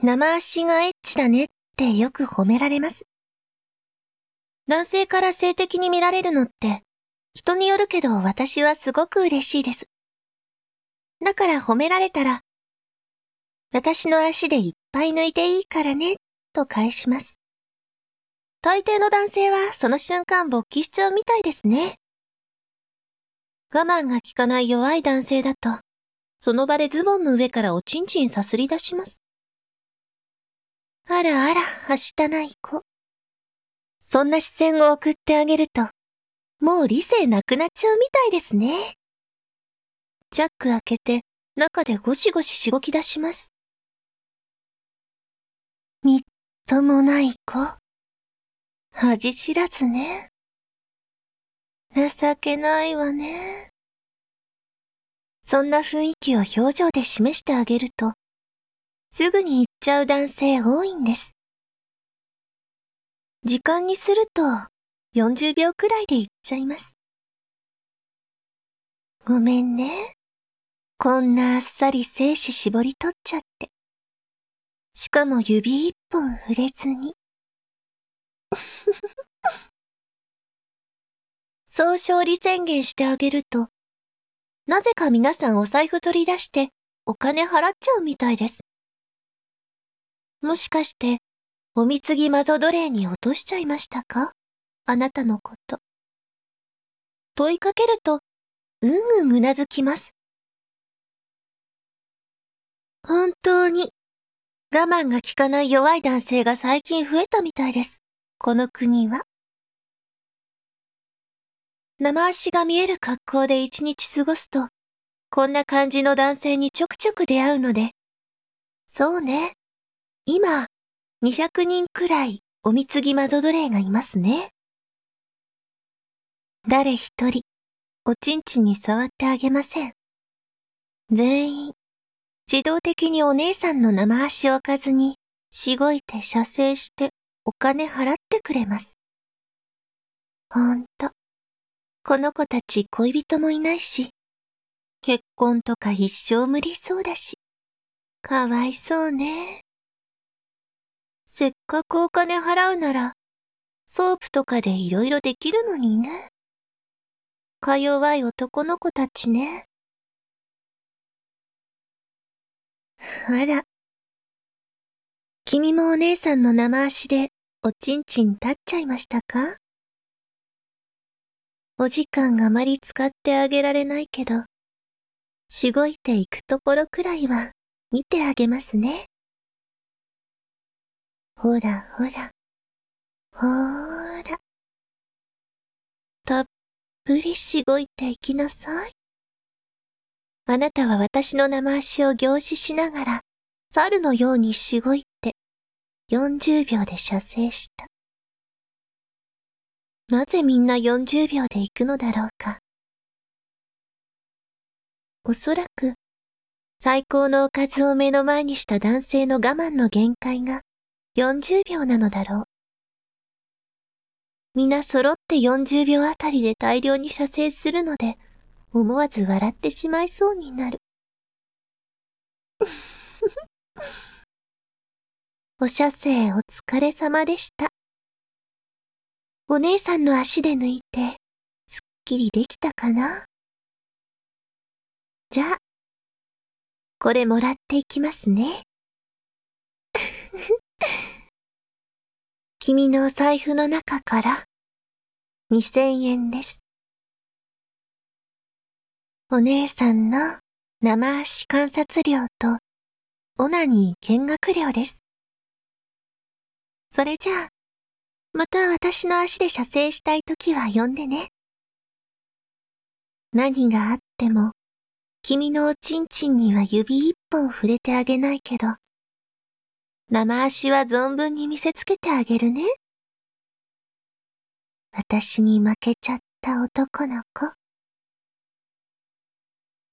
生足がエッチだねってよく褒められます。男性から性的に見られるのって人によるけど私はすごく嬉しいです。だから褒められたら、私の足でいっぱい抜いていいからねと返します。大抵の男性はその瞬間勃起しちゃうみたいですね。我慢が効かない弱い男性だと、その場でズボンの上からおちんちんさすり出します。あらあら、はしたない子。そんな視線を送ってあげると、もう理性なくなっちゃうみたいですね。チャック開けて、中でゴシゴシしごき出します。みっともない子。恥知らずね。情けないわね。そんな雰囲気を表情で示してあげると、すぐに行っちゃう男性多いんです。時間にすると、40秒くらいで行っちゃいます。ごめんね。こんなあっさり精子絞り取っちゃって。しかも指一本触れずに。そう勝利宣言してあげると、なぜか皆さんお財布取り出してお金払っちゃうみたいです。もしかして、お貢ぎマゾ奴隷に落としちゃいましたか？あなたのこと。問いかけると、うなずきます。本当に、我慢が効かない弱い男性が最近増えたみたいです。この国は。生足が見える格好で一日過ごすと、こんな感じの男性にちょくちょく出会うので、そうね。今、200人くらいお貢ぎマゾ奴隷がいますね。誰一人、おちんちんに触ってあげません。全員、自動的にお姉さんの生足を置かずに、しごいて射精してお金払ってくれます。ほんと。この子たち恋人もいないし、結婚とか一生無理そうだし、かわいそうね。せっかくお金払うなら、ソープとかでいろいろできるのにね。か弱い男の子たちね。あら。君もお姉さんの生足でおちんちん立っちゃいましたか？お時間あまり使ってあげられないけど、しごいていくところくらいは見てあげますね。ほらほら。ほーら。たっぷりしごいていきなさい。あなたは私の生足を凝視しながら、猿のようにしごいて、40秒で射精した。なぜみんな40秒で行くのだろうか。おそらく、最高のおかずを目の前にした男性の我慢の限界が40秒なのだろう。皆揃って40秒あたりで大量に射精するので、思わず笑ってしまいそうになる。お射精お疲れ様でした。お姉さんの足で抜いて、すっきりできたかな？じゃあ、これもらっていきますね。君のお財布の中から2000円です。お姉さんの生足観察料とオナニー見学料です。それじゃあ、また私の足で射精したいときは呼んでね。何があっても、君のおちんちんには指一本触れてあげないけど、生足は存分に見せつけてあげるね。私に負けちゃった男の子。